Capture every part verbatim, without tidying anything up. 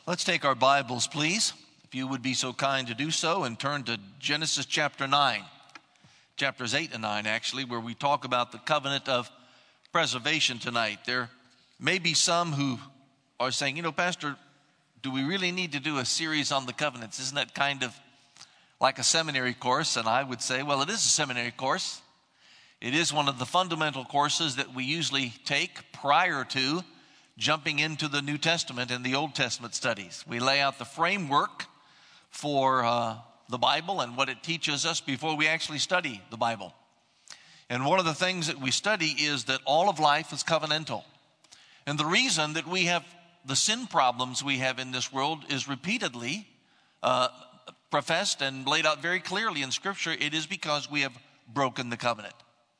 Let's take our Bibles, please, if you would be so kind to do so, and turn to Genesis chapter nine, chapters eight and nine, actually, where we talk about the covenant of preservation tonight. There may be some who are saying, you know, Pastor, do we really need to do a series on the covenants? Isn't that kind of like a seminary course? And I would say, well, it is a seminary course. It is one of the fundamental courses that we usually take prior to jumping into the New Testament and the Old Testament studies. We lay out the framework for uh, the Bible and what it teaches us before we actually study the Bible. And one of the things that we study is that all of life is covenantal. And the reason that we have the sin problems we have in this world is repeatedly uh, professed and laid out very clearly in Scripture. It is because we have broken the covenant.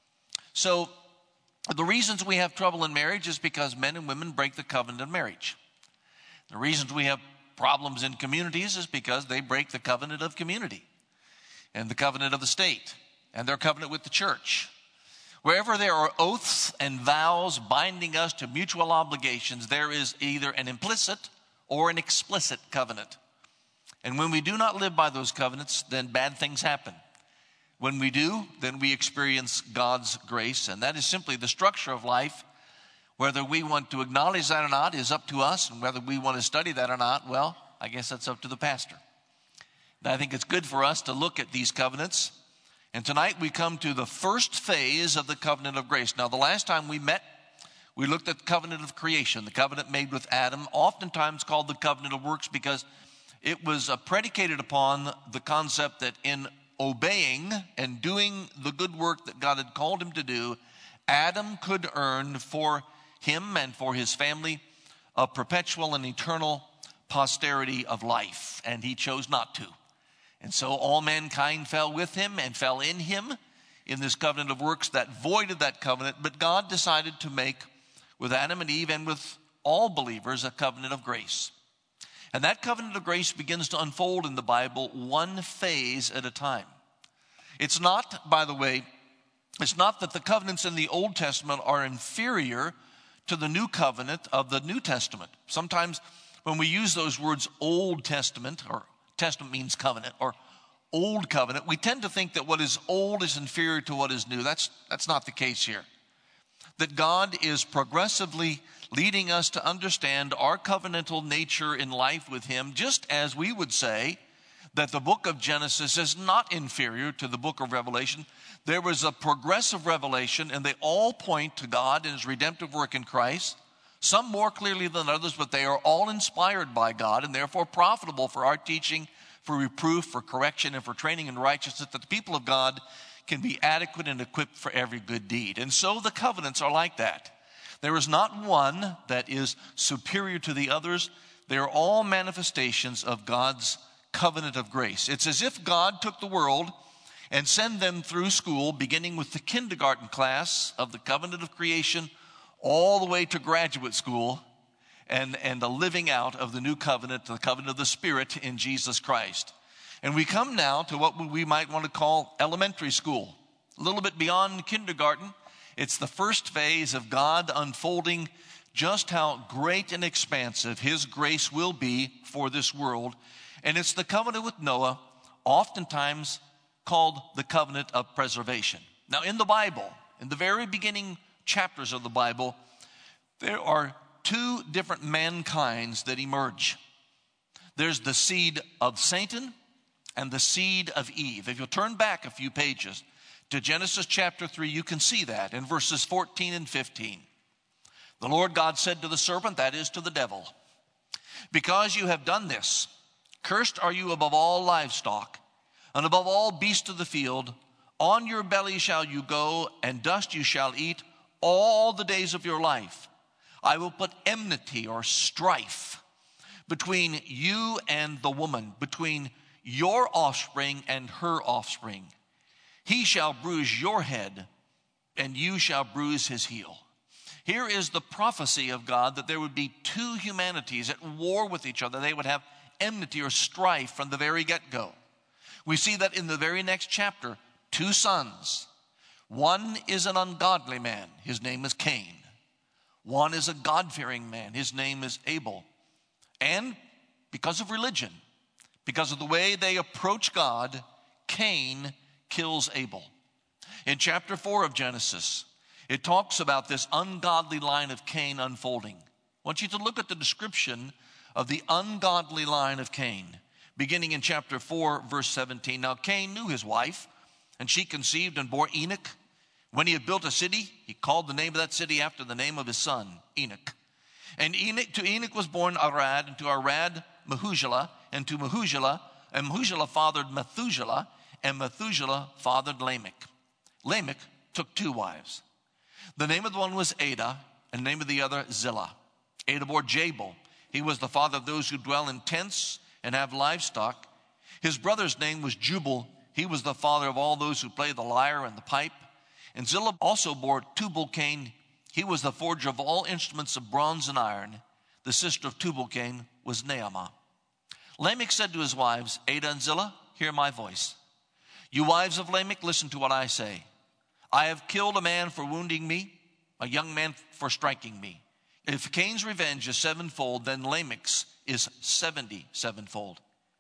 So the reasons we have trouble in marriage is because men and women break the covenant of marriage. The reasons we have problems in communities is because they break the covenant of community and the covenant of the state and their covenant with the church. Wherever there are oaths and vows binding us to mutual obligations, there is either an implicit or an explicit covenant. And when we do not live by those covenants, then bad things happen. When we do, then we experience God's grace, and that is simply the structure of life. Whether we want to acknowledge that or not is up to us, and whether we want to study that or not, well, I guess that's up to the pastor. And I think it's good for us to look at these covenants. And tonight we come to the first phase of the covenant of grace. Now, the last time we met, we looked at the covenant of creation, the covenant made with Adam, oftentimes called the covenant of works because it was uh, predicated upon the concept that in obeying and doing the good work that God had called him to do, Adam could earn for him and for his family a perpetual and eternal posterity of life, and he chose not to. And so all mankind fell with him and fell in him in this covenant of works that voided that covenant. But God decided to make with Adam and Eve and with all believers a covenant of grace. And that covenant of grace begins to unfold in the Bible one phase at a time. It's not, by the way, it's not that the covenants in the Old Testament are inferior to the new covenant of the New Testament. Sometimes when we use those words Old Testament, or Testament means covenant, or Old Covenant, we tend to think that what is old is inferior to what is new. That's, that's not the case here. That God is progressively leading us to understand our covenantal nature in life with him, just as we would say that the book of Genesis is not inferior to the book of Revelation. There was a progressive revelation, and they all point to God and his redemptive work in Christ, some more clearly than others, but they are all inspired by God and therefore profitable for our teaching, for reproof, for correction, and for training in righteousness, that the people of God can be adequate and equipped for every good deed. And so the covenants are like that. There is not one that is superior to the others. They are all manifestations of God's covenant of grace. It's as if God took the world and sent them through school, beginning with the kindergarten class of the covenant of creation, all the way to graduate school, and, and the living out of the new covenant, the covenant of the Spirit in Jesus Christ. And we come now to what we might want to call elementary school, a little bit beyond kindergarten. It's the first phase of God unfolding just how great and expansive his grace will be for this world. And it's the covenant with Noah, oftentimes called the covenant of preservation. Now, in the Bible, in the very beginning chapters of the Bible, there are two different mankinds that emerge. There's the seed of Satan and the seed of Eve. If you'll turn back a few pages to Genesis chapter three, you can see that in verses fourteen and fifteen. The Lord God said to the serpent, that is to the devil, because you have done this, cursed are you above all livestock and above all beasts of the field. On your belly shall you go, and dust you shall eat all the days of your life. I will put enmity or strife between you and the woman, between your offspring and her offspring. He shall bruise your head, and you shall bruise his heel. Here is the prophecy of God that there would be two humanities at war with each other. They would have enmity or strife from the very get-go. We see that in the very next chapter, two sons. One is an ungodly man. His name is Cain. One is a God-fearing man. His name is Abel. And because of religion, because of the way they approach God, Cain kills Abel. In chapter four of Genesis, it talks about this ungodly line of Cain unfolding. I want you to look at the description of the ungodly line of Cain, beginning in chapter four, verse seventeen. Now Cain knew his wife, and she conceived and bore Enoch. When he had built a city, he called the name of that city after the name of his son, Enoch. And Enoch, to Enoch was born Arad, and to Arad Mehujalah, and to Mehujalah, and Mehujalah fathered Methuselah, and Methuselah fathered Lamech. Lamech took two wives. The name of the one was Ada, and the name of the other Zillah. Ada bore Jabal. He was the father of those who dwell in tents and have livestock. His brother's name was Jubal. He was the father of all those who play the lyre and the pipe. And Zillah also bore Tubal-Cain. He was the forger of all instruments of bronze and iron. The sister of Tubal-Cain was Naamah. Lamech said to his wives, Ada and Zillah, hear my voice. You wives of Lamech, listen to what I say. I have killed a man for wounding me, a young man for striking me. If Cain's revenge is sevenfold, then Lamech's is seventy sevenfold.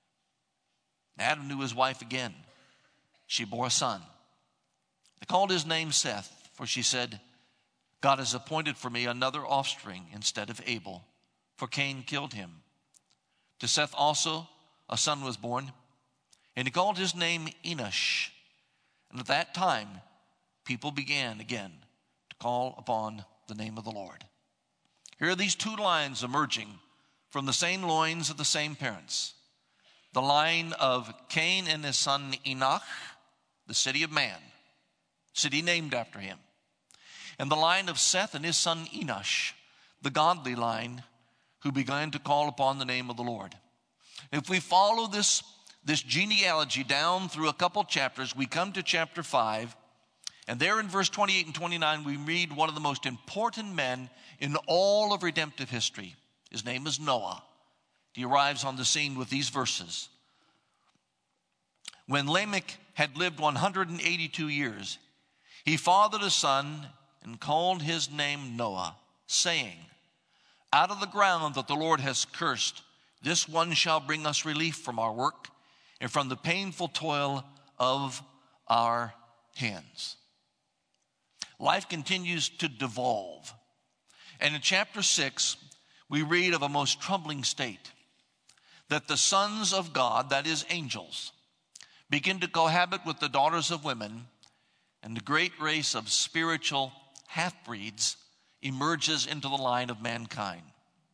Adam knew his wife again. She bore a son. They called his name Seth, for she said, God has appointed for me another offspring instead of Abel, for Cain killed him. To Seth also a son was born, and he called his name Enosh. And at that time, people began again to call upon the name of the Lord. Here are these two lines emerging from the same loins of the same parents. The line of Cain and his son Enoch, the city of man, city named after him. And the line of Seth and his son Enosh, the godly line, who began to call upon the name of the Lord. If we follow this, this genealogy down through a couple chapters, we come to chapter five, and there in verse twenty-eight and twenty-nine, we read one of the most important men in all of redemptive history. His name is Noah. He arrives on the scene with these verses. When Lamech had lived one hundred eighty-two years, he fathered a son and called his name Noah, saying, out of the ground that the Lord has cursed, this one shall bring us relief from our work and from the painful toil of our hands. Life continues to devolve. And in chapter six, we read of a most troubling state, that the sons of God, that is angels, begin to cohabit with the daughters of women, and the great race of spiritual half-breeds emerges into the line of mankind.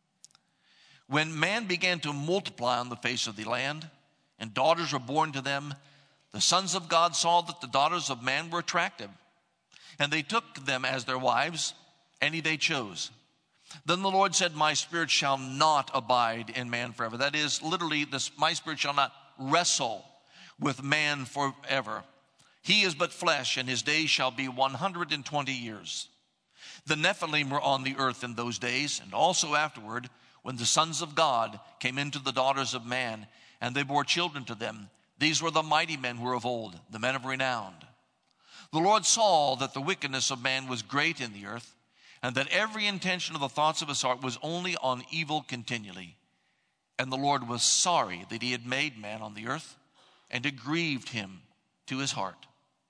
When man began to multiply on the face of the land, and daughters were born to them, the sons of God saw that the daughters of man were attractive, and they took them as their wives, any they chose. Then the Lord said, my spirit shall not abide in man forever. That is, literally, this, my spirit shall not wrestle with man forever. He is but flesh, and his days shall be one hundred twenty years. The Nephilim were on the earth in those days, and also afterward, when the sons of God came into the daughters of man, and they bore children to them. These were the mighty men who were of old, the men of renown. The Lord saw that the wickedness of man was great in the earth, and that every intention of the thoughts of his heart was only on evil continually. And the Lord was sorry that he had made man on the earth, and it grieved him to his heart.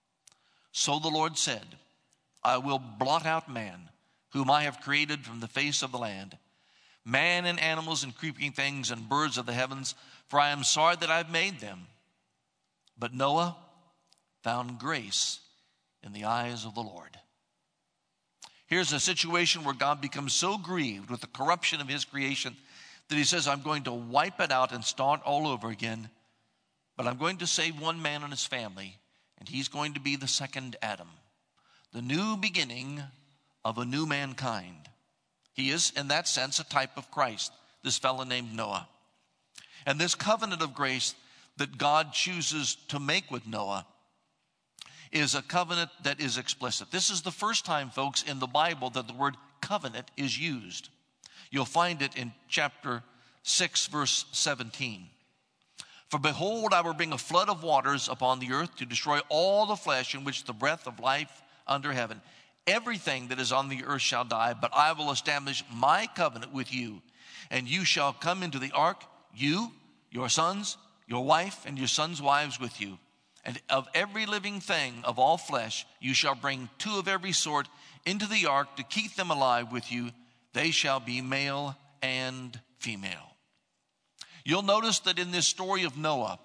So the Lord said, I will blot out man, whom I have created from the face of the land, man and animals and creeping things and birds of the heavens, for I am sorry that I've made them. But Noah found grace in the eyes of the Lord. Here's a situation where God becomes so grieved with the corruption of his creation that he says, I'm going to wipe it out and start all over again, but I'm going to save one man and his family, and he's going to be the second Adam, the new beginning of a new mankind. He is, in that sense, a type of Christ, this fellow named Noah. And this covenant of grace that God chooses to make with Noah is a covenant that is explicit. This is the first time, folks, in the Bible that the word covenant is used. You'll find it in chapter six, verse seventeen. For behold, I will bring a flood of waters upon the earth to destroy all the flesh in which the breath of life under heaven. Everything that is on the earth shall die, but I will establish my covenant with you, and you shall come into the ark, you, your sons, your wife, and your sons' wives with you. And of every living thing of all flesh, you shall bring two of every sort into the ark to keep them alive with you. They shall be male and female. You'll notice that in this story of Noah,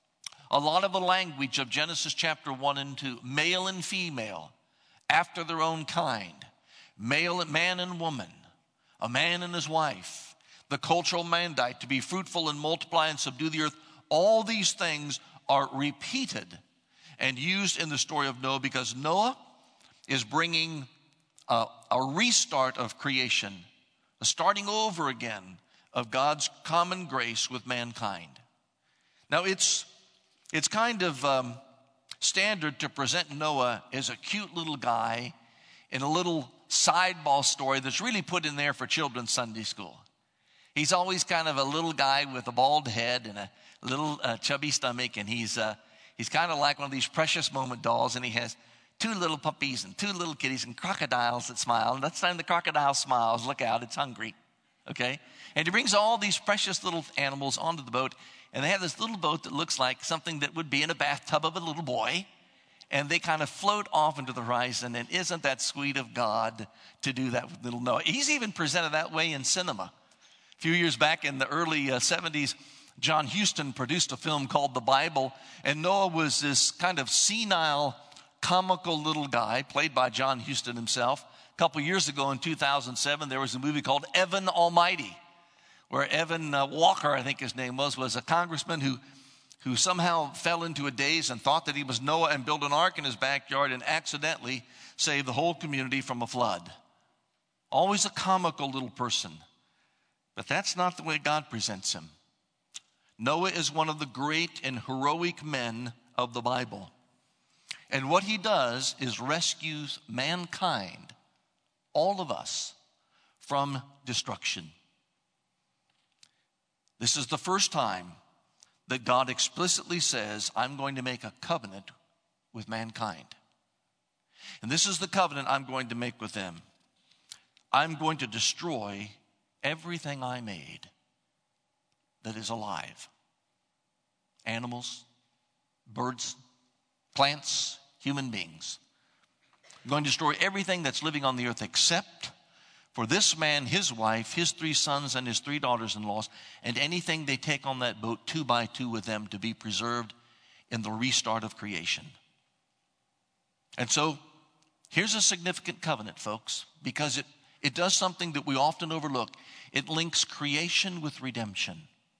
a lot of the language of Genesis chapter one and two, male and female, after their own kind, male, man and woman, a man and his wife, the cultural mandate to be fruitful and multiply and subdue the earth, all these things are repeated and used in the story of Noah because Noah is bringing a, a restart of creation, a starting over again of God's common grace with mankind. Now, it's, it's kind of um, standard to present Noah as a cute little guy in a little sideball story that's really put in there for children's Sunday school. He's always kind of a little guy with a bald head and a little uh, chubby stomach, and he's uh, he's kind of like one of these precious moment dolls, and he has two little puppies and two little kitties and crocodiles that smile. And that's time the crocodile smiles. Look out, it's hungry, okay? And he brings all these precious little animals onto the boat, and they have this little boat that looks like something that would be in a bathtub of a little boy, and they kind of float off into the horizon. And isn't that sweet of God to do that with little Noah? He's even presented that way in cinema. A few years back in the early uh, seventies, John Huston produced a film called The Bible, and Noah was this kind of senile, comical little guy played by John Huston himself. A couple years ago in two thousand seven, there was a movie called Evan Almighty, where Evan uh, Walker, I think his name was, was a congressman who, who somehow fell into a daze and thought that he was Noah and built an ark in his backyard and accidentally saved the whole community from a flood. Always a comical little person. But that's not the way God presents him. Noah is one of the great and heroic men of the Bible. And what he does is rescues mankind, all of us, from destruction. This is the first time that God explicitly says, I'm going to make a covenant with mankind. And this is the covenant I'm going to make with them. I'm going to destroy everything I made that is alive. Animals, birds, plants, human beings. I'm going to destroy everything that's living on the earth except for this man, his wife, his three sons, and his three daughters-in-law, and anything they take on that boat two by two with them to be preserved in the restart of creation. And so here's a significant covenant, folks, because it, it does something that we often overlook. It links creation with redemption.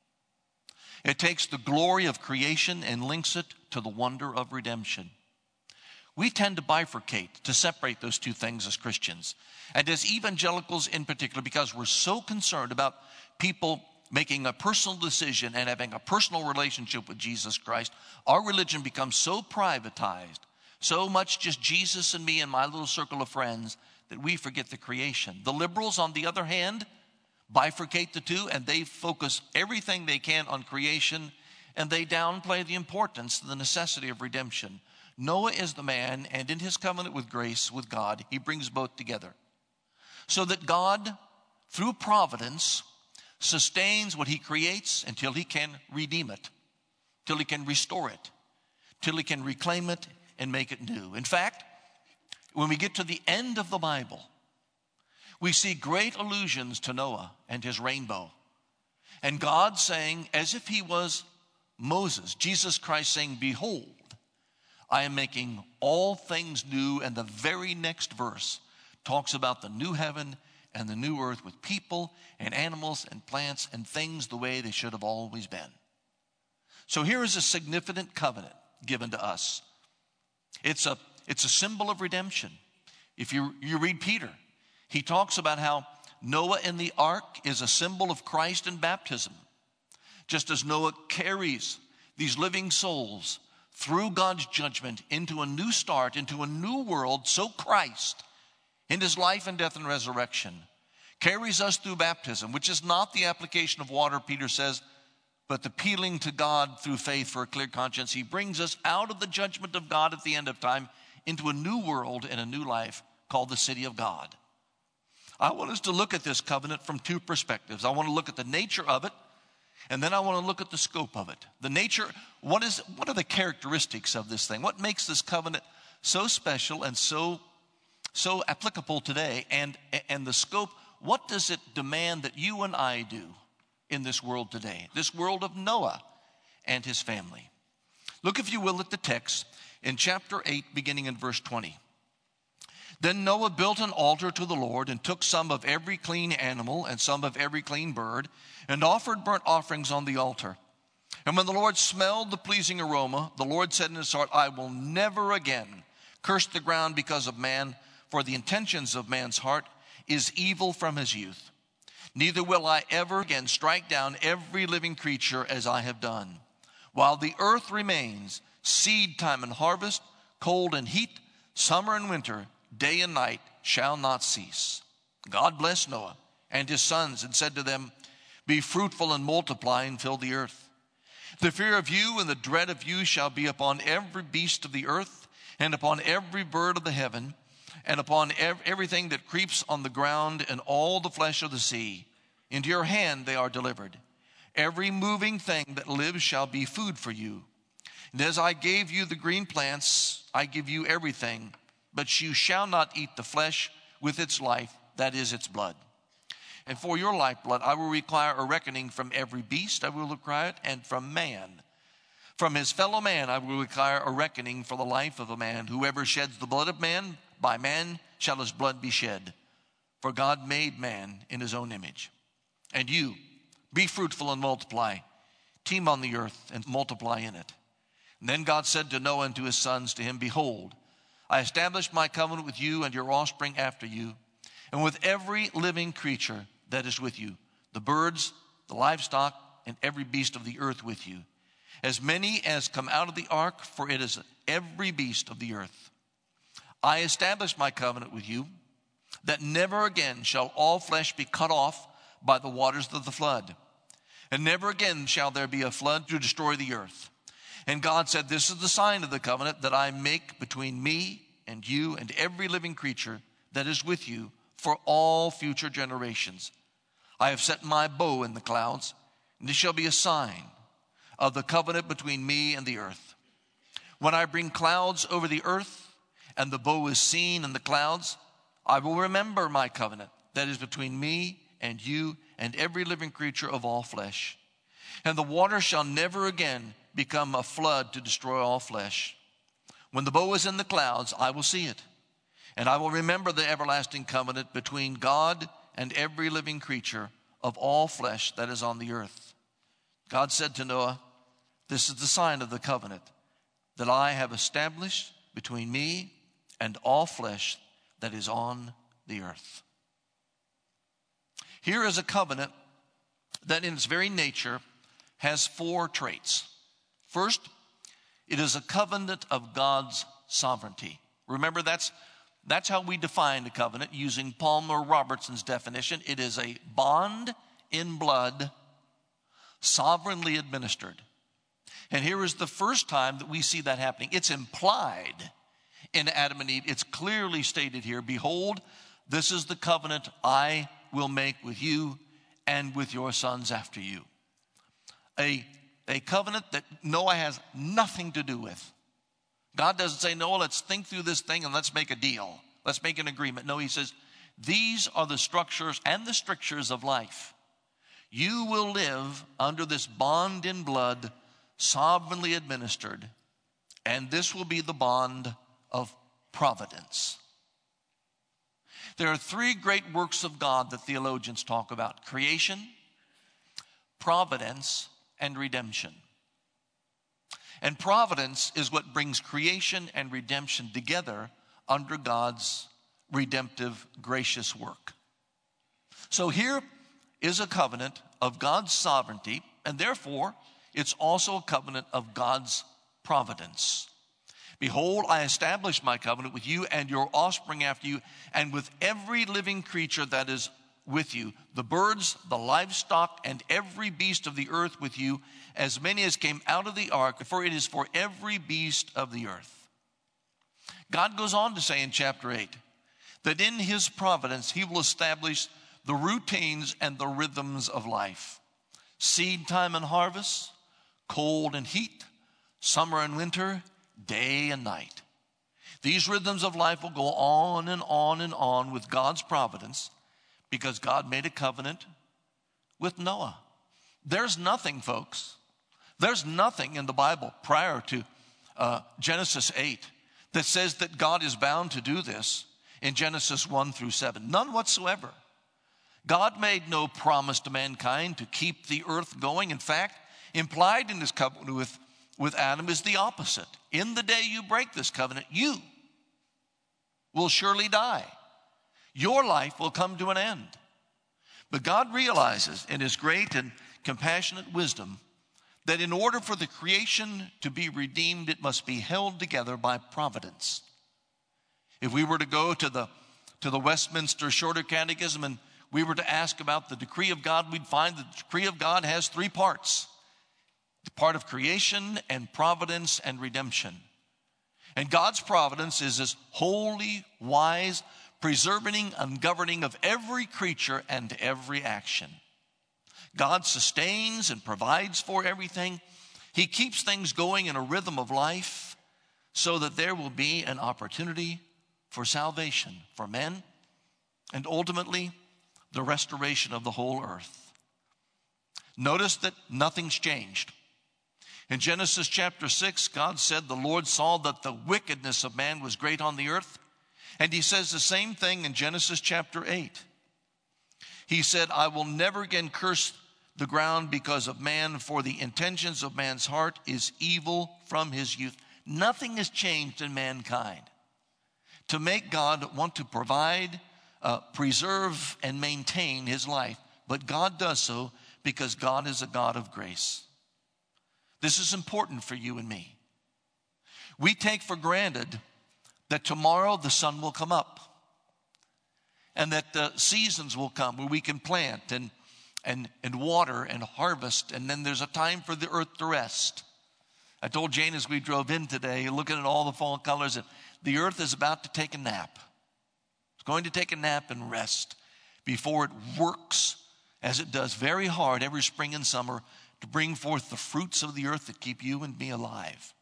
It takes the glory of creation and links it to the wonder of redemption. We tend to bifurcate, to separate those two things as Christians. And as evangelicals in particular, because we're so concerned about people making a personal decision and having a personal relationship with Jesus Christ, our religion becomes so privatized, so much just Jesus and me and my little circle of friends, that we forget the creation. The liberals, on the other hand, bifurcate the two, and they focus everything they can on creation, and they downplay the importance, the necessity of redemption. Noah is the man, and in his covenant with grace, with God, he brings both together. So that God, through providence, sustains what he creates until he can redeem it, till he can restore it, till he can reclaim it and make it new. In fact, when we get to the end of the Bible, we see great allusions to Noah and his rainbow. And God saying, as if he was Moses, Jesus Christ saying, behold, I am making all things new. And the very next verse talks about the new heaven and the new earth with people and animals and plants and things the way they should have always been. So here is a significant covenant given to us. It's a, it's a symbol of redemption. If you, you read Peter, he talks about how Noah in the ark is a symbol of Christ in baptism. Just as Noah carries these living souls through God's judgment into a new start, into a new world, so Christ, in his life and death and resurrection, carries us through baptism, which is not the application of water, Peter says, but the appealing to God through faith for a clear conscience. He brings us out of the judgment of God at the end of time into a new world and a new life called the city of God. I want us to look at this covenant from two perspectives. I want to look at the nature of it, And then I want to look at the scope of it. The nature, what is, what are the characteristics of this thing? What makes this covenant so special and so, so applicable today? And, and the scope, what does it demand that you and I do in this world today? This world of Noah and his family. Look, if you will, at the text in chapter eight, beginning in verse twenty. Then Noah built an altar to the Lord and took some of every clean animal and some of every clean bird and offered burnt offerings on the altar. And when the Lord smelled the pleasing aroma, the Lord said in his heart, I will never again curse the ground because of man, for the intentions of man's heart is evil from his youth. Neither will I ever again strike down every living creature as I have done. While the earth remains, seed time and harvest, cold and heat, summer and winter, day and night shall not cease. God blessed Noah and his sons and said to them, be fruitful and multiply and fill the earth. The fear of you and the dread of you shall be upon every beast of the earth and upon every bird of the heaven and upon ev- everything that creeps on the ground and all the flesh of the sea. Into your hand they are delivered. Every moving thing that lives shall be food for you. And as I gave you the green plants, I give you everything. But you shall not eat the flesh with its life, that is its blood. And for your lifeblood I will require a reckoning from every beast, I will require it, and from man. From his fellow man I will require a reckoning for the life of a man. Whoever sheds the blood of man, by man shall his blood be shed. For God made man in his own image. And you, be fruitful and multiply. Teem on the earth and multiply in it. And then God said to Noah and to his sons, to him, behold, I establish my covenant with you and your offspring after you, and with every living creature that is with you, the birds, the livestock, and every beast of the earth with you, as many as come out of the ark, for it is every beast of the earth. I establish my covenant with you, that never again shall all flesh be cut off by the waters of the flood, and never again shall there be a flood to destroy the earth. And God said, this is the sign of the covenant that I make between me and you and every living creature that is with you for all future generations. I have set my bow in the clouds, and this shall be a sign of the covenant between me and the earth. When I bring clouds over the earth, and the bow is seen in the clouds, I will remember my covenant that is between me and you and every living creature of all flesh. And the water shall never again become a flood to destroy all flesh. When the bow is in the clouds, I will see it. And I will remember the everlasting covenant between God and every living creature of all flesh that is on the earth. God said to Noah, this is the sign of the covenant that I have established between me and all flesh that is on the earth. Here is a covenant that in its very nature has four traits. First, it is a covenant of God's sovereignty. Remember, that's, that's how we define a covenant using Palmer Robertson's definition. It is a bond in blood, sovereignly administered. And here is the first time that we see that happening. It's implied in Adam and Eve. It's clearly stated here, behold, this is the covenant I will make with you and with your sons after you. A A covenant that Noah has nothing to do with. God doesn't say, Noah, let's think through this thing and let's make a deal. Let's make an agreement. No, he says, these are the structures and the strictures of life. You will live under this bond in blood, sovereignly administered, and this will be the bond of providence. There are three great works of God that theologians talk about: creation, providence, and redemption. And providence is what brings creation and redemption together under God's redemptive, gracious work. So here is a covenant of God's sovereignty, and therefore it's also a covenant of God's providence. Behold, I establish my covenant with you and your offspring after you, and with every living creature that is with you, the birds, the livestock, and every beast of the earth with you, as many as came out of the ark, for it is for every beast of the earth. God goes on to say in chapter eight that in his providence he will establish the routines and the rhythms of life. seed time and harvest, cold and heat, summer and winter, day and night. These rhythms of life will go on and on and on with God's providence because God made a covenant with Noah. There's nothing, folks. There's nothing in the Bible prior to uh, Genesis eight that says that God is bound to do this in Genesis one through seven. None whatsoever. God made no promise to mankind to keep the earth going. In fact, implied in this covenant with, with Adam is the opposite. In the day you break this covenant, you will surely die. Your life will come to an end. But God realizes in his great and compassionate wisdom that in order for the creation to be redeemed, it must be held together by providence. If we were to go to the, to the Westminster Shorter Catechism and we were to ask about the decree of God, we'd find the decree of God has three parts. The part of creation and providence and redemption. And God's providence is this holy, wise, preserving and governing of every creature and every action. God sustains and provides for everything. He keeps things going in a rhythm of life so that there will be an opportunity for salvation for men and ultimately the restoration of the whole earth. Notice that nothing's changed. In Genesis chapter six, God said, the Lord saw that the wickedness of man was great on the earth. And he says the same thing in Genesis chapter eight. He said, I will never again curse the ground because of man, for the intentions of man's heart is evil from his youth. Nothing has changed in mankind to make God want to provide, uh, preserve, and maintain his life. But God does so because God is a God of grace. This is important for you and me. We take for granted that tomorrow the sun will come up and that the seasons will come where we can plant and, and, and water and harvest, and then there's a time for the earth to rest. I told Jane as we drove in today, looking at all the fall colors, that the earth is about to take a nap. It's going to take a nap and rest before it works as it does very hard every spring and summer to bring forth the fruits of the earth that keep you and me alive.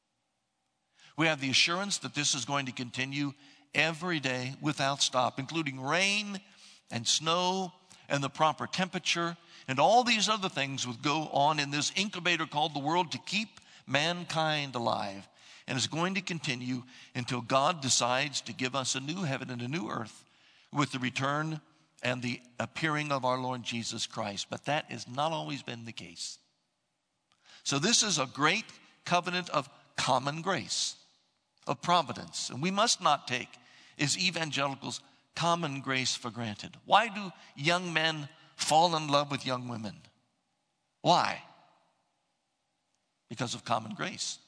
We have the assurance that this is going to continue every day without stop, including rain and snow and the proper temperature and all these other things would go on in this incubator called the world to keep mankind alive. And it's going to continue until God decides to give us a new heaven and a new earth with the return and the appearing of our Lord Jesus Christ. But that has not always been the case. So this is a great covenant of common grace, of providence. And we must not take, as evangelicals, common grace for granted. Why do young men fall in love with young women? Why? Because of common grace.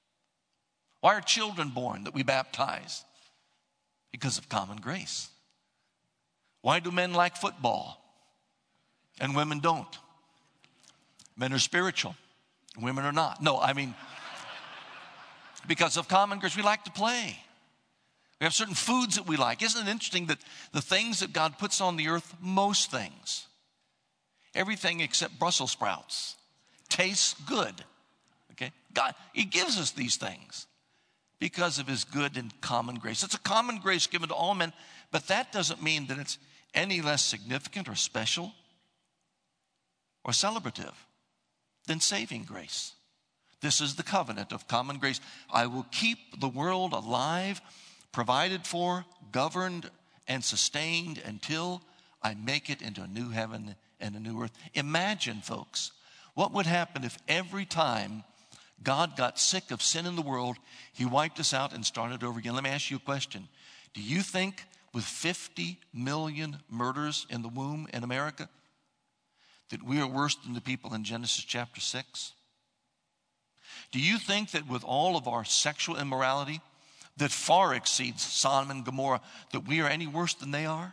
Why are children born that we baptize? Because of common grace. Why do men like football and women don't? Men are spiritual, women are not. No, I mean, because of common grace, we like to play. We have certain foods that we like. Isn't it interesting that the things that God puts on the earth, most things, everything except Brussels sprouts, tastes good. Okay? God, he gives us these things because of his good and common grace. It's a common grace given to all men, but that doesn't mean that it's any less significant or special or celebrative than saving grace. This is the covenant of common grace. I will keep the world alive, provided for, governed, and sustained until I make it into a new heaven and a new earth. Imagine, folks, what would happen if every time God got sick of sin in the world, he wiped us out and started over again. Let me ask you a question. Do you think with fifty million murders in the womb in America that we are worse than the people in Genesis chapter six? Do you think that with all of our sexual immorality that far exceeds Sodom and Gomorrah, that we are any worse than they are?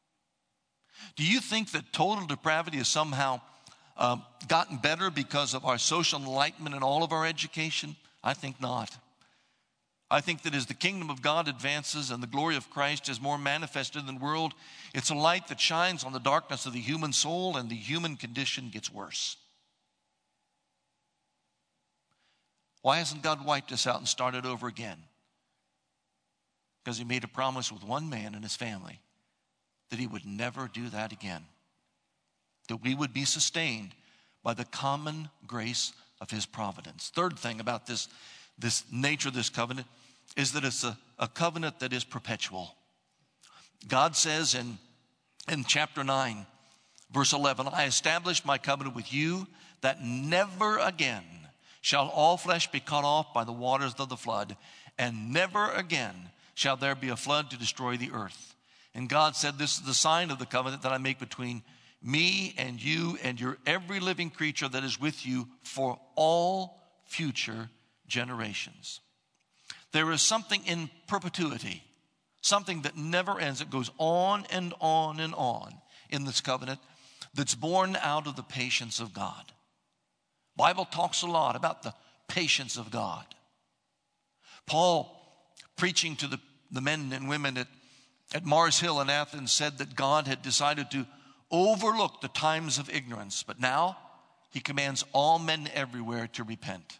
Do you think that total depravity has somehow um, gotten better because of our social enlightenment and all of our education? I think not. I think that as the kingdom of God advances and the glory of Christ is more manifested in the world, it's a light that shines on the darkness of the human soul, and the human condition gets worse. Why hasn't God wiped us out and started over again? Because he made a promise with one man and his family that he would never do that again. That we would be sustained by the common grace of his providence. Third thing about this, this nature of this covenant is that it's a, a covenant that is perpetual. God says in, in chapter nine, verse eleven, I established my covenant with you that never again shall all flesh be cut off by the waters of the flood, and never again shall there be a flood to destroy the earth. And God said, this is the sign of the covenant that I make between me and you and your every living creature that is with you for all future generations. There is something in perpetuity, something that never ends. It goes on and on and on in this covenant that's born out of the patience of God. The Bible talks a lot about the patience of God. Paul, preaching to the, the men and women at, at Mars Hill in Athens, said that God had decided to overlook the times of ignorance, but now he commands all men everywhere to repent.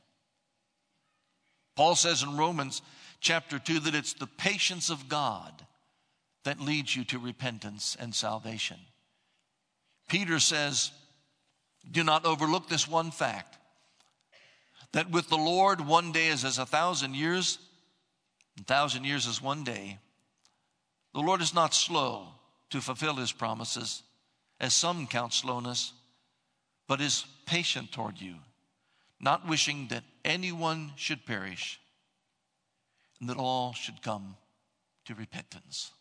Paul says in Romans chapter two that it's the patience of God that leads you to repentance and salvation. Peter says, do not overlook this one fact, that with the Lord one day is as a thousand years, a thousand years is one day. The Lord is not slow to fulfill his promises, as some count slowness, but is patient toward you, not wishing that anyone should perish, and that all should come to repentance.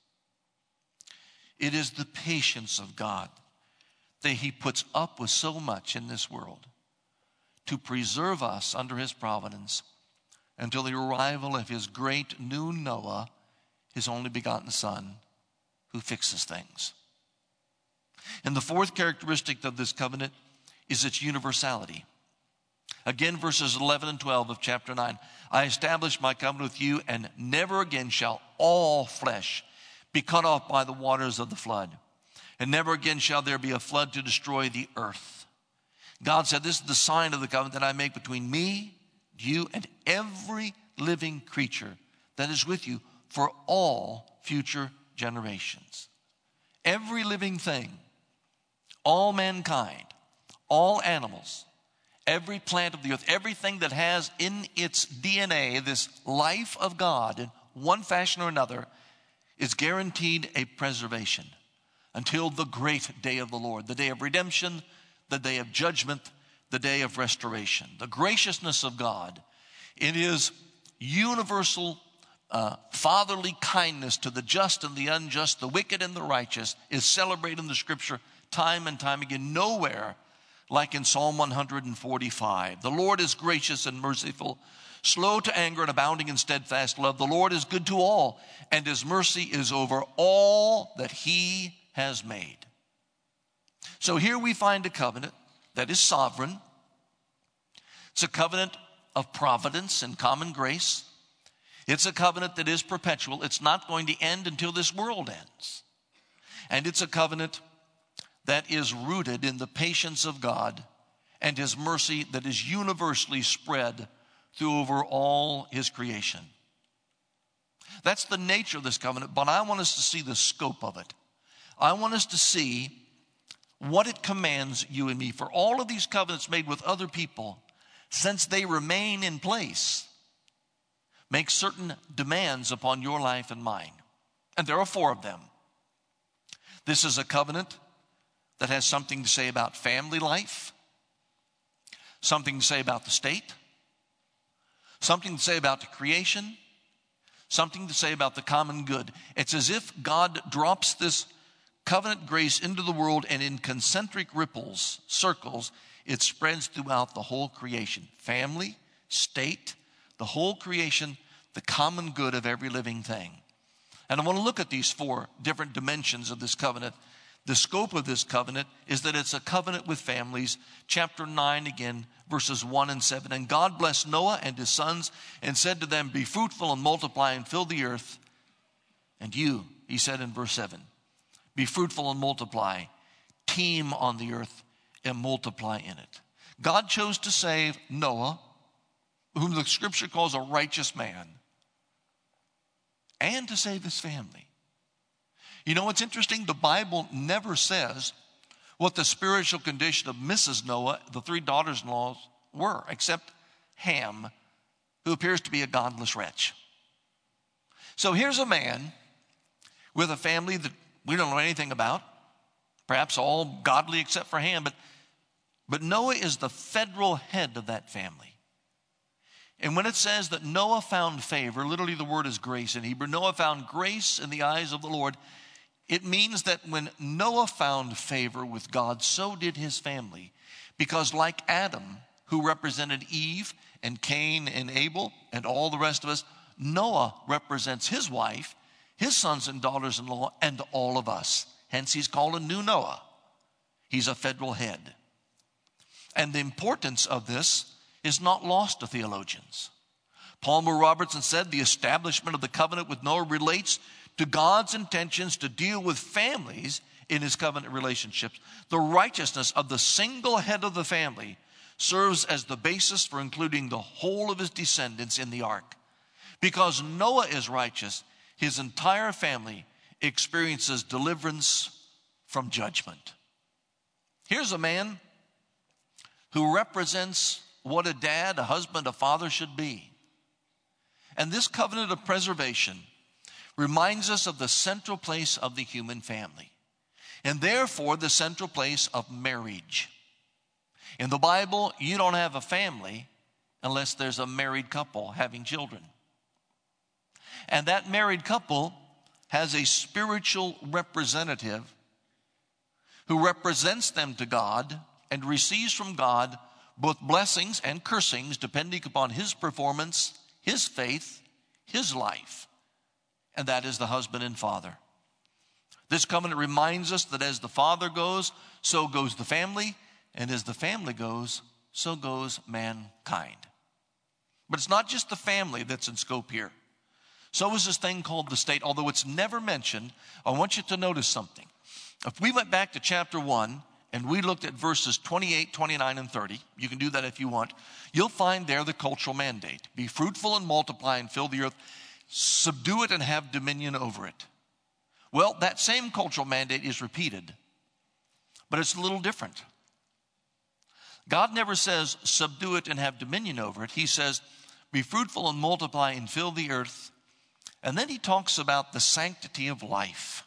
It is the patience of God that he puts up with so much in this world to preserve us under his providence until the arrival of his great new Noah, his only begotten son, who fixes things. And the fourth characteristic of this covenant is its universality. Again, verses eleven and twelve of chapter nine. I establish my covenant with you, and never again shall all flesh be cut off by the waters of the flood. And never again shall there be a flood to destroy the earth. God said, this is the sign of the covenant that I make between me, you, and every living creature that is with you for all future generations. Every living thing, all mankind, all animals, every plant of the earth, everything that has in its D N A this life of God in one fashion or another is guaranteed a preservation until the great day of the Lord, the day of redemption, the day of judgment, the day of restoration. The graciousness of God, it is universal uh, fatherly kindness to the just and the unjust, the wicked and the righteous, is celebrated in the scripture time and time again. Nowhere like in Psalm one forty-five. The Lord is gracious and merciful, slow to anger and abounding in steadfast love. The Lord is good to all, and his mercy is over all that he has made. So here we find a covenant that is sovereign. It's a covenant of providence and common grace. It's a covenant that is perpetual. It's not going to end until this world ends. And it's a covenant that is rooted in the patience of God and his mercy that is universally spread through over all his creation. That's the nature of this covenant, but I want us to see the scope of it. I want us to see what it commands you and me. For all of these covenants made with other people, since they remain in place, make certain demands upon your life and mine. And there are four of them. This is a covenant that has something to say about family life, something to say about the state, something to say about the creation, something to say about the common good. It's as if God drops this covenant grace into the world, and in concentric ripples, circles, it spreads throughout the whole creation. Family, state, the whole creation, the common good of every living thing. And I want to look at these four different dimensions of this covenant the scope of this covenant is that it's a covenant with families. Chapter nine again, verses one and seven. And God blessed Noah and his sons and said to them, be fruitful and multiply and fill the earth. And you, he said in verse seven, be fruitful and multiply, teem on the earth and multiply in it. God chose to save Noah, whom the scripture calls a righteous man, and to save his family. You know what's interesting? The Bible never says what the spiritual condition of Missus Noah, the three daughters-in-law, were, except Ham, who appears to be a godless wretch. So here's a man with a family that we don't know anything about, perhaps all godly except for Ham, but, but Noah is the federal head of that family. And when it says that Noah found favor, literally the word is grace in Hebrew, Noah found grace in the eyes of the Lord, it means that when Noah found favor with God, so did his family. Because like Adam, who represented Eve and Cain and Abel and all the rest of us, Noah represents his wife, his sons and daughters-in-law, and all of us. Hence, he's called a new Noah. He's a federal head. And the importance of this is not lost to theologians. Palmer Robertson said the establishment of the covenant with Noah relates to God's intentions to deal with families in his covenant relationships. The righteousness of the single head of the family serves as the basis for including the whole of his descendants in the ark. Because Noah is righteous, his entire family experiences deliverance from judgment. Here's a man who represents what a dad, a husband, a father should be. And this covenant of preservation reminds us of the central place of the human family, and therefore the central place of marriage. In the Bible, you don't have a family unless there's a married couple having children. And that married couple has a spiritual representative who represents them to God and receives from God both blessings and cursings depending upon his performance, his faith, his life. And that is the husband and father. This covenant reminds us that as the father goes, so goes the family, and as the family goes, so goes mankind. But it's not just the family that's in scope here. So is this thing called the state. Although it's never mentioned, I want you to notice something. If we went back to chapter one and we looked at verses twenty-eight, twenty-nine, and thirty, you can do that if you want, you'll find there the cultural mandate. Be fruitful and multiply and fill the earth, subdue it and have dominion over it. Well, that same cultural mandate is repeated, but it's a little different. God never says subdue it and have dominion over it. He says be fruitful and multiply and fill the earth. And then he talks about the sanctity of life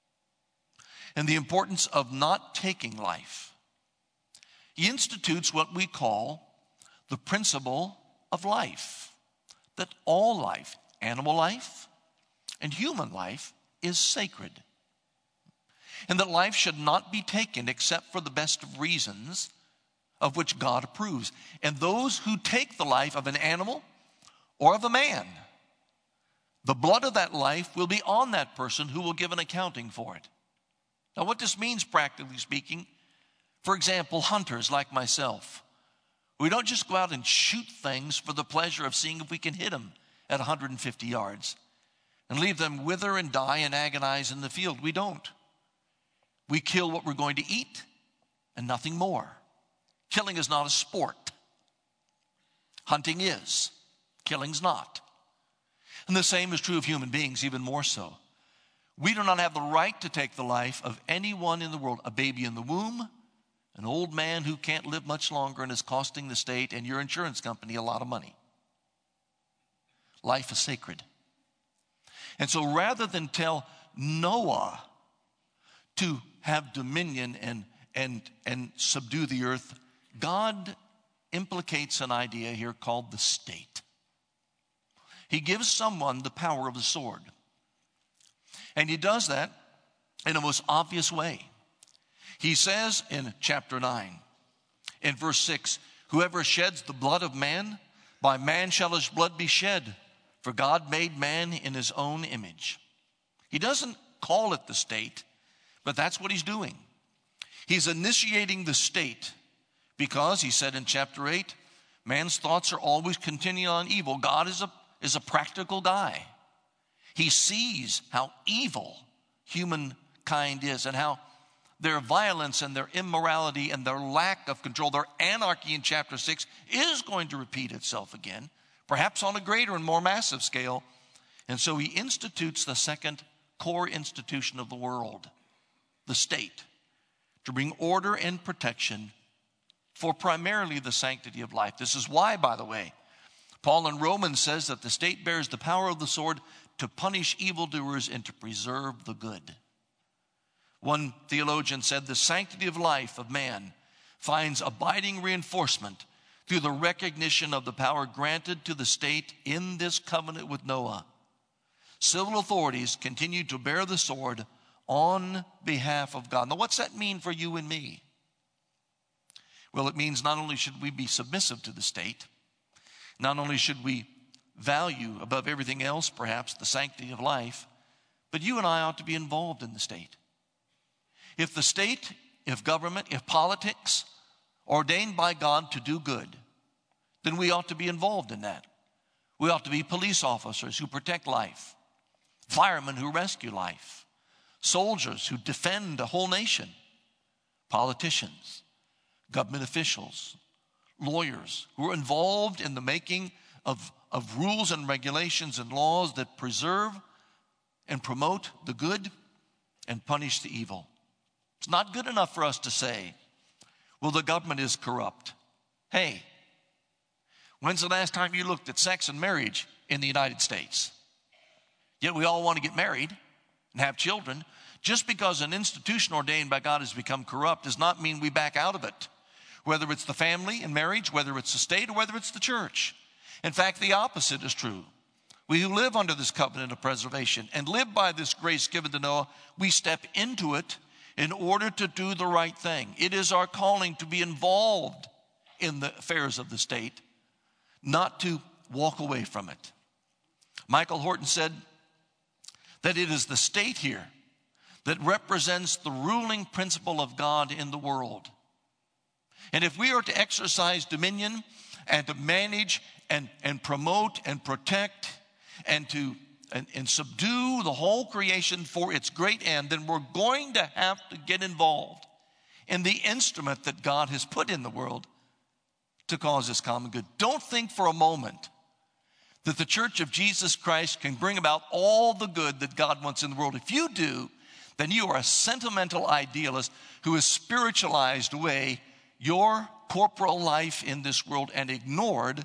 and the importance of not taking life. He institutes what we call the principle of life, that all life, animal life and human life, is sacred, and that life should not be taken except for the best of reasons of which God approves. And those who take the life of an animal or of a man, the blood of that life will be on that person who will give an accounting for it. Now, what this means, practically speaking, for example, hunters like myself, we don't just go out and shoot things for the pleasure of seeing if we can hit them at one hundred fifty yards and leave them wither and die and agonize in the field. We don't. We kill what we're going to eat and nothing more. Killing is not a sport. Hunting is. Killing's not. And the same is true of human beings, even more so. We do not have the right to take the life of anyone in the world, a baby in the womb, an old man who can't live much longer and is costing the state and your insurance company a lot of money. Life is sacred. And so rather than tell Noah to have dominion and, and, and subdue the earth, God implicates an idea here called the state. He gives someone the power of the sword. And he does that in a most obvious way. He says in chapter nine, in verse six, whoever sheds the blood of man, by man shall his blood be shed, for God made man in his own image. He doesn't call it the state, But that's what he's doing. He's initiating the state because, he said in chapter eight, man's thoughts are always continuing on evil. God is a, is a practical guy. He sees how evil humankind is and how their violence and their immorality and their lack of control, their anarchy in chapter six is going to repeat itself again, perhaps on a greater and more massive scale. And so he institutes the second core institution of the world, the state, to bring order and protection for primarily the sanctity of life. This is why, by the way, Paul in Romans says that the state bears the power of the sword to punish evildoers and to preserve the good. One theologian said the sanctity of life of man finds abiding reinforcement through the recognition of the power granted to the state in this covenant with Noah. Civil authorities continue to bear the sword on behalf of God. Now, what's that mean for you and me? Well, it means not only should we be submissive to the state, not only should we value above everything else, perhaps, the sanctity of life, but you and I ought to be involved in the state. If the state, if government, if politics ordained by God to do good, then we ought to be involved in that. We ought to be police officers who protect life, firemen who rescue life, soldiers who defend a whole nation, politicians, government officials, lawyers who are involved in the making of, of rules and regulations and laws that preserve and promote the good and punish the evil. It's not good enough for us to say, well, the government is corrupt. Hey, when's the last time you looked at sex and marriage in the United States? Yet we all want to get married and have children. Just because an institution ordained by God has become corrupt does not mean we back out of it. Whether it's the family and marriage, whether it's the state, or whether it's the church. In fact, the opposite is true. We who live under this covenant of preservation and live by this grace given to Noah, we step into it in order to do the right thing. It is our calling to be involved in the affairs of the state, not to walk away from it. Michael Horton said that it is the state here that represents the ruling principle of God in the world. And if we are to exercise dominion and to manage and, and promote and protect and to and, and subdue the whole creation for its great end, then we're going to have to get involved in the instrument that God has put in the world to cause this common good. Don't think for a moment that the Church of Jesus Christ can bring about all the good that God wants in the world. If you do, then you are a sentimental idealist who has spiritualized away your corporal life in this world and ignored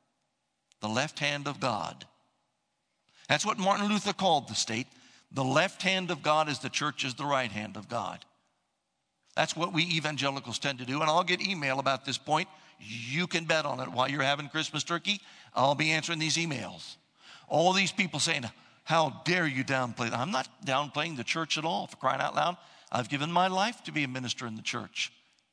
the left hand of God. That's what Martin Luther called the state. The left hand of God is the church is the right hand of God. That's what we evangelicals tend to do. And I'll get email about this point. You can bet on it. While you're having Christmas turkey, I'll be answering these emails. All these people saying, how dare you downplay that? I'm not downplaying the church at all, for crying out loud. I've given my life to be a minister in the church.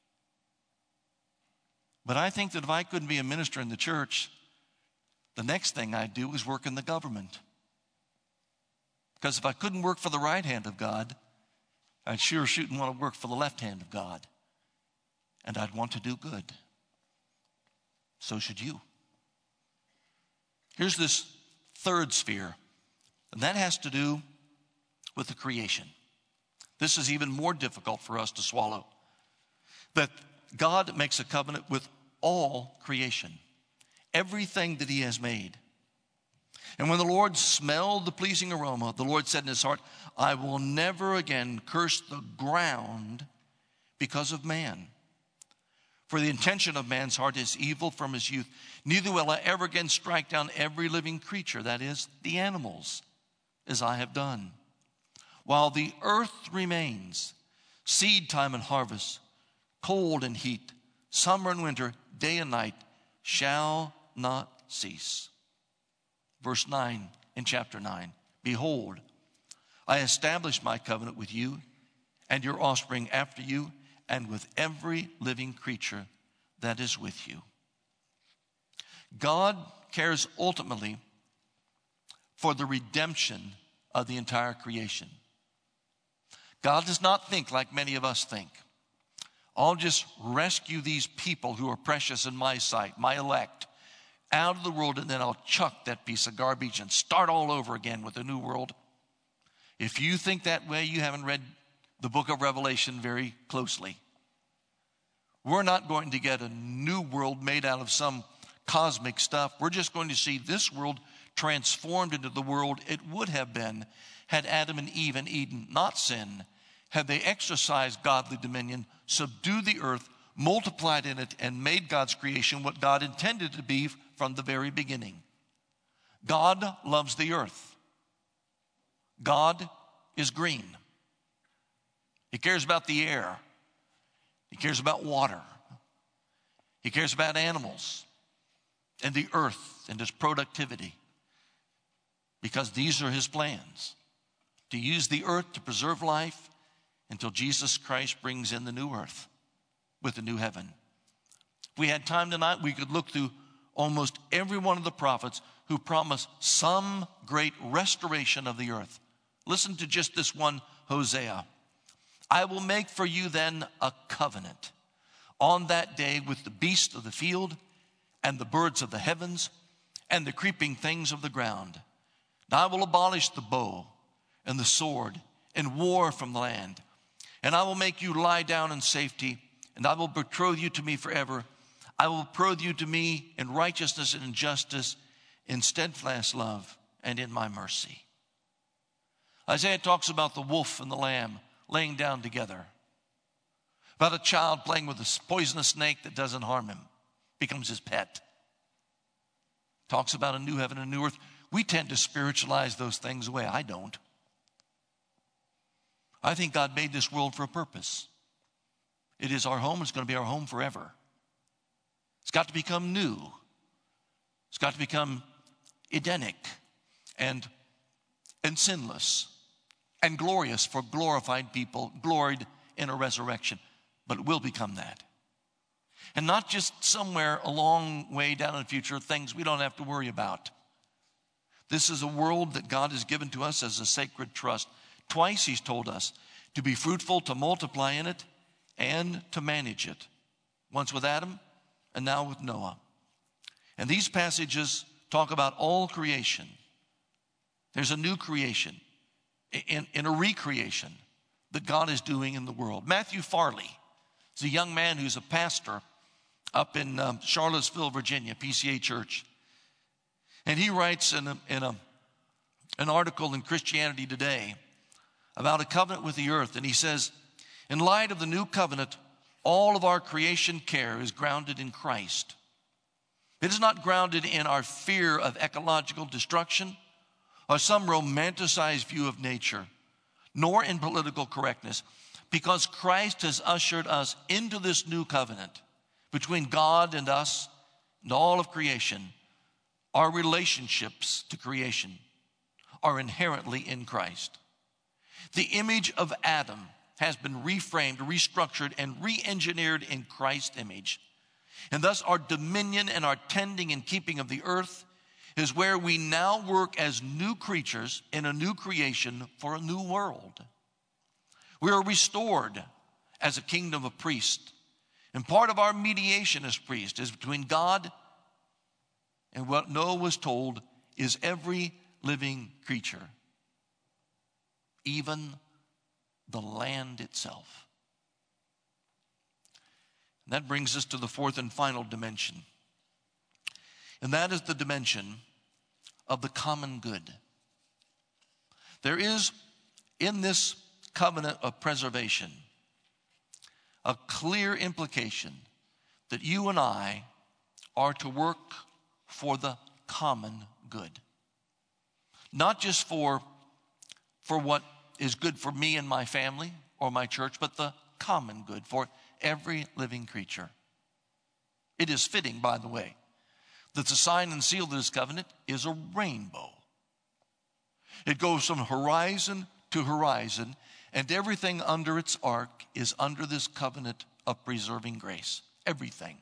But I think that if I couldn't be a minister in the church, the next thing I'd do is work in the government. Because if I couldn't work for the right hand of God, I sure shouldn't want to work for the left hand of God. And I'd want to do good. So should you. Here's this third sphere, and that has to do with the creation. This is even more difficult for us to swallow. That God makes a covenant with all creation, everything that he has made. And when the Lord smelled the pleasing aroma, the Lord said in his heart, I will never again curse the ground because of man. For the intention of man's heart is evil from his youth. Neither will I ever again strike down every living creature, that is, the animals, as I have done. While the earth remains, seed time and harvest, cold and heat, summer and winter, day and night, shall not cease. Verse nine in chapter nine, behold, I establish my covenant with you and your offspring after you, and with every living creature that is with you. God cares ultimately for the redemption of the entire creation. God does not think like many of us think. I'll just rescue these people who are precious in my sight, my elect, out of the world, and then I'll chuck that piece of garbage and start all over again with a new world. If you think that way, you haven't read the book of Revelation very closely. We're not going to get a new world made out of some cosmic stuff. We're just going to see this world transformed into the world it would have been had Adam and Eve in Eden not sinned, had they exercised godly dominion, subdued the earth, multiplied in it, and made God's creation what God intended to be from the very beginning. God loves the earth. God is green. He cares about the air. He cares about water. He cares about animals and the earth and its productivity, because these are his plans, to use the earth to preserve life until Jesus Christ brings in the new earth with the new heaven. If we had time tonight, we could look through almost every one of the prophets who promise some great restoration of the earth. Listen to just this one, Hosea. I will make for you then a covenant on that day with the beasts of the field and the birds of the heavens and the creeping things of the ground. And I will abolish the bow and the sword and war from the land. And I will make you lie down in safety, and I will betroth you to me forever. I will betroth you to me in righteousness and in justice, in steadfast love and in my mercy. Isaiah talks about the wolf and the lamb laying down together, about a child playing with a poisonous snake that doesn't harm him, becomes his pet. Talks about a new heaven and a new earth. We tend to spiritualize those things away. I don't. I think God made this world for a purpose. It is our home. It's going to be our home forever. It's got to become new. It's got to become Edenic and, and sinless and glorious for glorified people, gloried in a resurrection. But it will become that. And not just somewhere a long way down in the future, things we don't have to worry about. This is a world that God has given to us as a sacred trust. Twice he's told us to be fruitful, to multiply in it, and to manage it. Once with Adam, and now with Noah. And these passages talk about all creation. There's a new creation, in, in a recreation that God is doing in the world. Matthew Farley is a young man who's a pastor up in um, Charlottesville, Virginia, P C A Church. And he writes in, a, in a, an article in Christianity Today about a covenant with the earth. And he says, in light of the new covenant, all of our creation care is grounded in Christ. It is not grounded in our fear of ecological destruction or some romanticized view of nature, nor in political correctness, because Christ has ushered us into this new covenant between God and us and all of creation. Our relationships to creation are inherently in Christ. The image of Adam has been reframed, restructured, and re-engineered in Christ's image. And thus our dominion and our tending and keeping of the earth is where we now work as new creatures in a new creation for a new world. We are restored as a kingdom of priests. And part of our mediation as priests is between God and what Noah was told is every living creature, even the land itself. And that brings us to the fourth and final dimension. And that is the dimension of the common good. There is in this covenant of preservation a clear implication that you and I are to work for the common good. Not just for, for what is good for me and my family or my church, but the common good for every living creature. It is fitting, by the way, that the sign and seal of this covenant is a rainbow. It goes from horizon to horizon, and everything under its arc is under this covenant of preserving grace. Everything.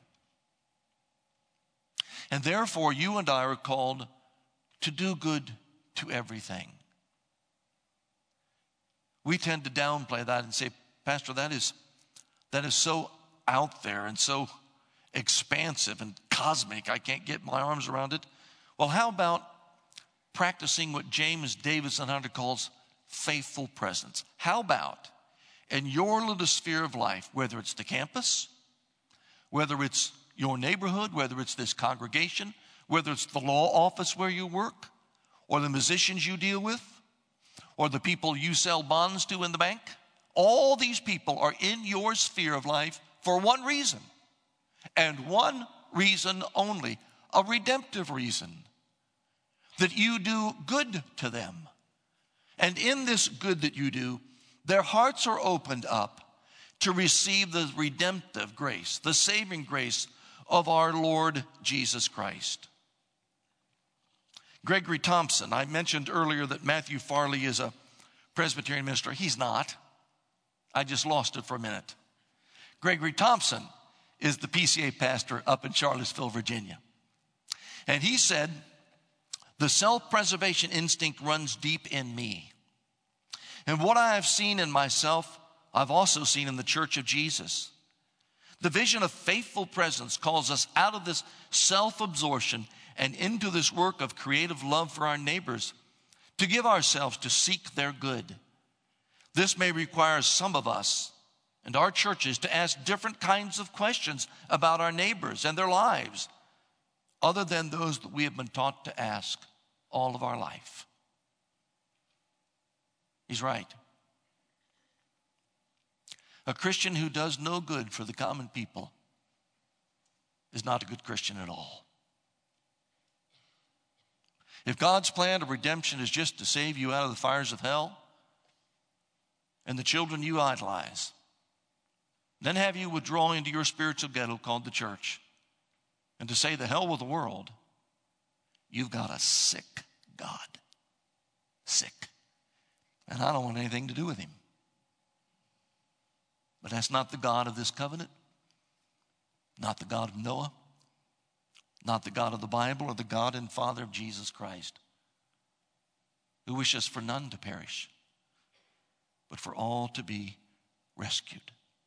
And therefore, you and I are called to do good to everything. we tend to downplay that and say, Pastor, that is, that is so out there and so expansive and cosmic. I can't get my arms around it. Well, how about practicing what James Davison Hunter calls faithful presence? How about in your little sphere of life, whether it's the campus, whether it's your neighborhood, whether it's this congregation, whether it's the law office where you work, or the musicians you deal with, or the people you sell bonds to in the bank, all these people are in your sphere of life for one reason, and one reason only, a redemptive reason, that you do good to them. And in this good that you do, their hearts are opened up to receive the redemptive grace, the saving grace of our Lord Jesus Christ. Gregory Thompson, I mentioned earlier that Matthew Farley is a Presbyterian minister. He's not. I just lost it for a minute. Gregory Thompson is the P C A pastor up in Charlottesville, Virginia. And he said, the self-preservation instinct runs deep in me. And what I have seen in myself, I've also seen in the Church of Jesus. The vision of faithful presence calls us out of this self-absorption and into this work of creative love for our neighbors, to give ourselves to seek their good. This may require some of us and our churches to ask different kinds of questions about our neighbors and their lives, other than those that we have been taught to ask all of our life. He's right. A Christian who does no good for the common people is not a good Christian at all. If God's plan of redemption is just to save you out of the fires of hell and the children you idolize, then have you withdraw into your spiritual ghetto called the church, and to say the hell with the world, you've got a sick God. Sick. And I don't want anything to do with him. But that's not the God of this covenant, not the God of Noah, not the God of the Bible, or the God and Father of Jesus Christ, who wishes for none to perish, but for all to be rescued.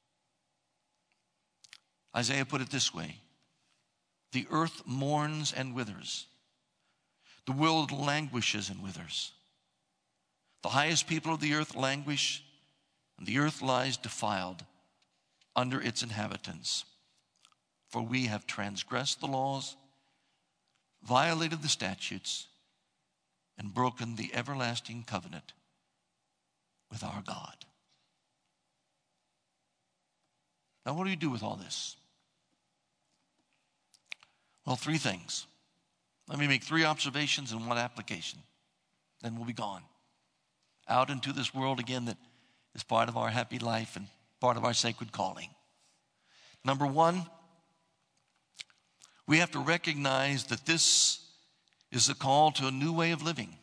Isaiah put it this way: the earth mourns and withers. The world languishes and withers. The highest people of the earth languish, and the earth lies defiled under its inhabitants. For we have transgressed the laws, violated the statutes, and broken the everlasting covenant with our God. Now, what do you do with all this? Well, three things. Let me make three observations and one application. Then we'll be gone out into this world again that is part of our happy life and part of our sacred calling. Number one, we have to recognize that this is a call to a new way of living.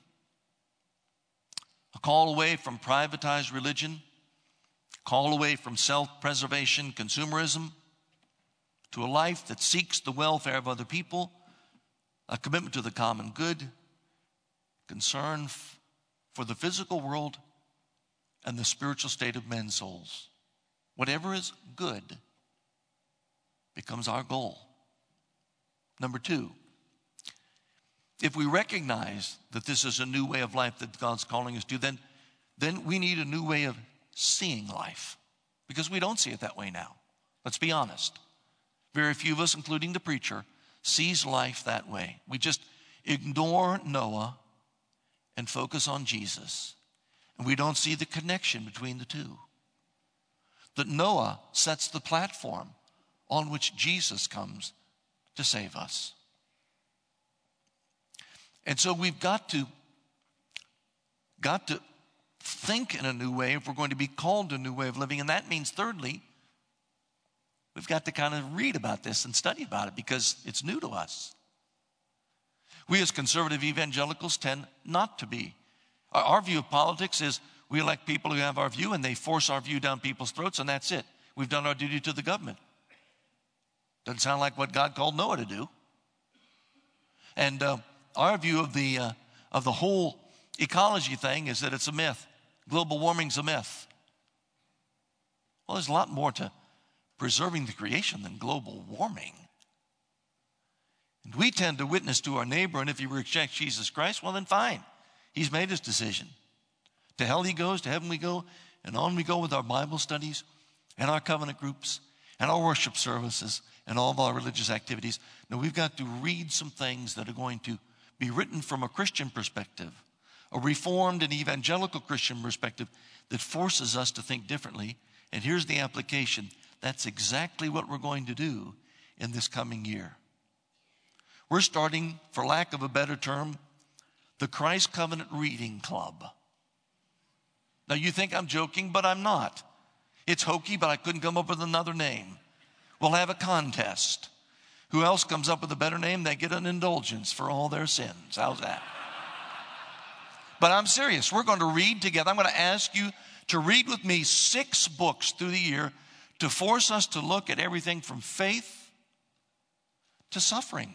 A call away from privatized religion, a call away from self-preservation, consumerism, to a life that seeks the welfare of other people, a commitment to the common good, concern f- for the physical world and the spiritual state of men's souls. Whatever is good becomes our goal. Number two, if we recognize that this is a new way of life that God's calling us to, then, then we need a new way of seeing life, because we don't see it that way now. Let's be honest. Very few of us, including the preacher, sees life that way. We just ignore Noah and focus on Jesus. And we don't see the connection between the two. That Noah sets the platform on which Jesus comes to save us. And so we've got to, got to think in a new way if we're going to be called to a new way of living. And that means, thirdly, we've got to kind of read about this and study about it because it's new to us. We as conservative evangelicals tend not to be. Our, our view of politics is we elect people who have our view and they force our view down people's throats, and that's it. We've done our duty to the government. Doesn't sound like what God called Noah to do. And uh, our view of the uh, of the whole ecology thing is that it's a myth. global warming's a myth. Well, there's a lot more to preserving the creation than global warming. And we tend to witness to our neighbor, and if he rejects Jesus Christ, well then fine. He's made his decision. To hell he goes, to heaven we go, and on we go with our Bible studies and our covenant groups and our worship services and all of our religious activities. Now we've got to read some things that are going to be written from a Christian perspective, a reformed and evangelical Christian perspective that forces us to think differently. And here's the application. That's exactly what we're going to do in this coming year. We're starting, for lack of a better term, the Christ Covenant Reading Club. Now you think I'm joking, but I'm not. It's hokey, but I couldn't come up with another name. We'll have a contest. Who else comes up with a better name? They get an indulgence for all their sins. How's that? But I'm serious. We're going to read together. I'm going to ask you to read with me six books through the year to force us to look at everything from faith to suffering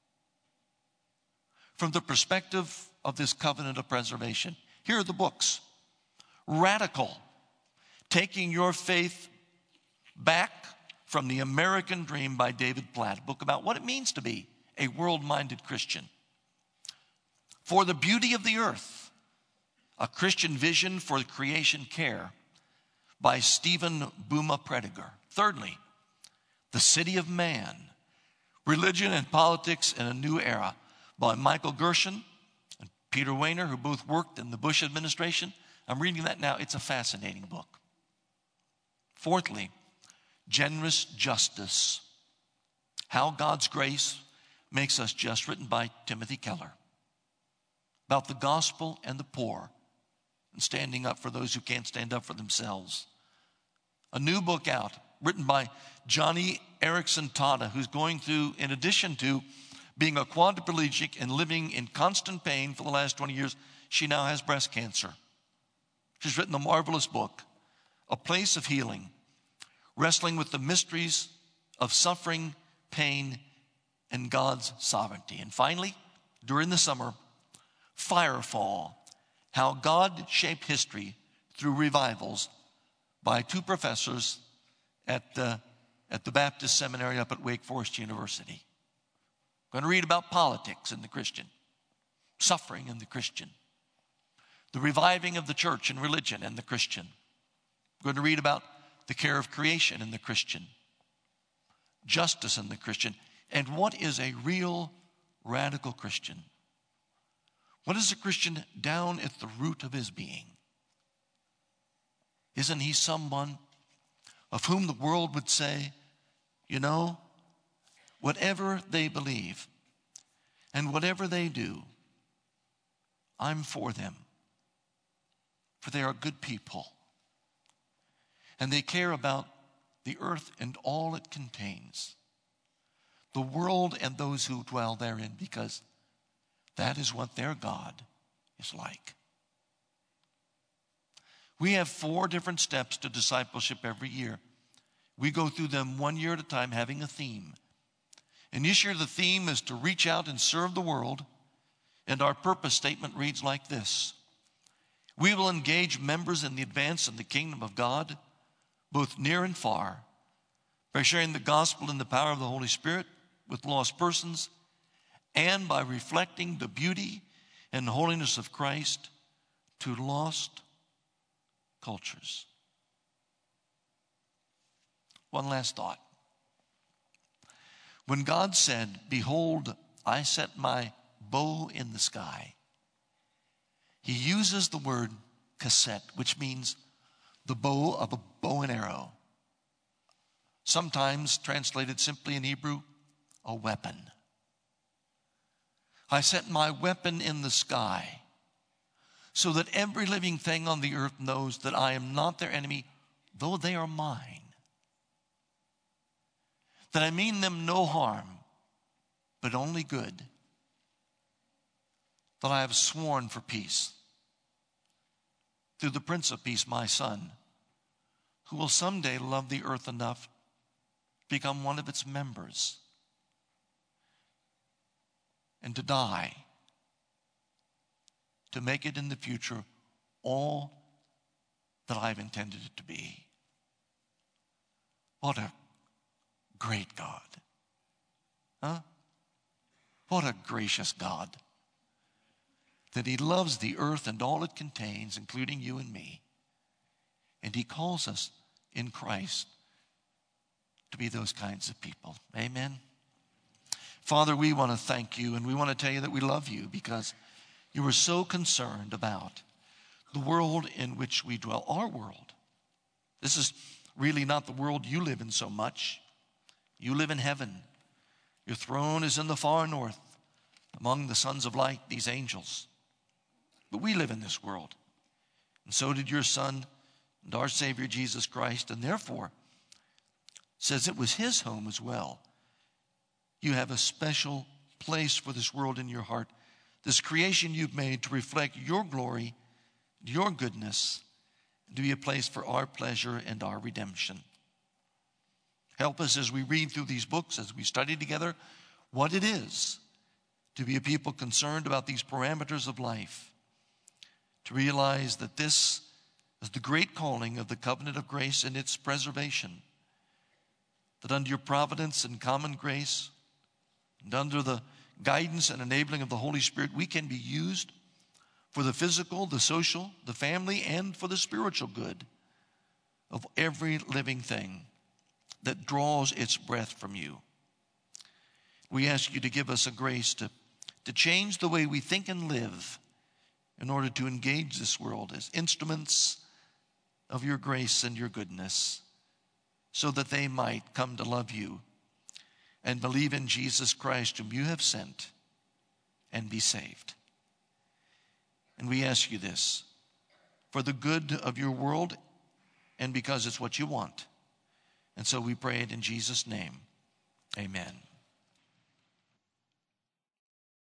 from the perspective of this covenant of preservation. Here are the books. Radical, Taking Your Faith Back from the American Dream by David Platt, a book about what it means to be a world-minded Christian. For the Beauty of the Earth, a Christian Vision for Creation Care by Stephen Buma Prediger. Thirdly, The City of Man, Religion and Politics in a New Era by Michael Gershon and Peter Wehner, who both worked in the Bush administration. I'm reading that now. It's a fascinating book. Fourthly, Generous Justice, How God's Grace Makes Us Just, written by Timothy Keller. About the gospel and the poor and standing up for those who can't stand up for themselves. A new book out, written by Johnny Erickson Tada, who's going through, in addition to being a quadriplegic and living in constant pain for the last twenty years, she now has breast cancer. She's written a marvelous book, A Place of Healing, wrestling with the mysteries of suffering, pain, and God's sovereignty. And finally, during the summer, Firefall, How God Shaped History Through Revivals by two professors at the, at the Baptist Seminary up at Wake Forest University. I'm going to read about politics in the Christian, suffering in the Christian, the reviving of the church and religion and the Christian. We're going to read about the care of creation in the Christian, justice in the Christian, and what is a real radical Christian. What is a Christian down at the root of his being? Isn't he someone of whom the world would say, you know, whatever they believe and whatever they do, I'm for them. For they are good people. And they care about the earth and all it contains, the world and those who dwell therein, because that is what their God is like. We have four different steps to discipleship every year. We go through them one year at a time, having a theme. And this year the theme is to reach out and serve the world. And our purpose statement reads like this: we will engage members in the advance of the kingdom of God, both near and far, by sharing the gospel in the power of the Holy Spirit with lost persons, and by reflecting the beauty and holiness of Christ to lost cultures. One last thought. When God said, behold, I set my bow in the sky, he uses the word cassette, which means the bow of a bow and arrow. Sometimes translated simply in Hebrew, a weapon. I set my weapon in the sky so that every living thing on the earth knows that I am not their enemy, though they are mine. That I mean them no harm, but only good. That I have sworn for peace through the Prince of Peace, my Son, who will someday love the earth enough to become one of its members and to die, to make it in the future all that I've intended it to be. What a great God. Huh? What a gracious God. That he loves the earth and all it contains, including you and me. And he calls us in Christ to be those kinds of people. Amen. Father, we want to thank you, and we want to tell you that we love you because you were so concerned about the world in which we dwell, our world. This is really not the world you live in so much. You live in heaven. Your throne is in the far north among the sons of light, these angels. But we live in this world. And so did your Son and our Savior Jesus Christ. And therefore, says it was his home as well. You have a special place for this world in your heart. This creation you've made to reflect your glory, your goodness, to be a place for our pleasure and our redemption. Help us as we read through these books, as we study together, what it is to be a people concerned about these parameters of life, to realize that this is the great calling of the covenant of grace and its preservation, that under your providence and common grace, and under the guidance and enabling of the Holy Spirit, we can be used for the physical, the social, the family, and for the spiritual good of every living thing that draws its breath from you. We ask you to give us a grace to, to change the way we think and live in order to engage this world as instruments of your grace and your goodness, so that they might come to love you and believe in Jesus Christ, whom you have sent, and be saved. And we ask you this for the good of your world and because it's what you want. And so we pray it in Jesus' name. Amen.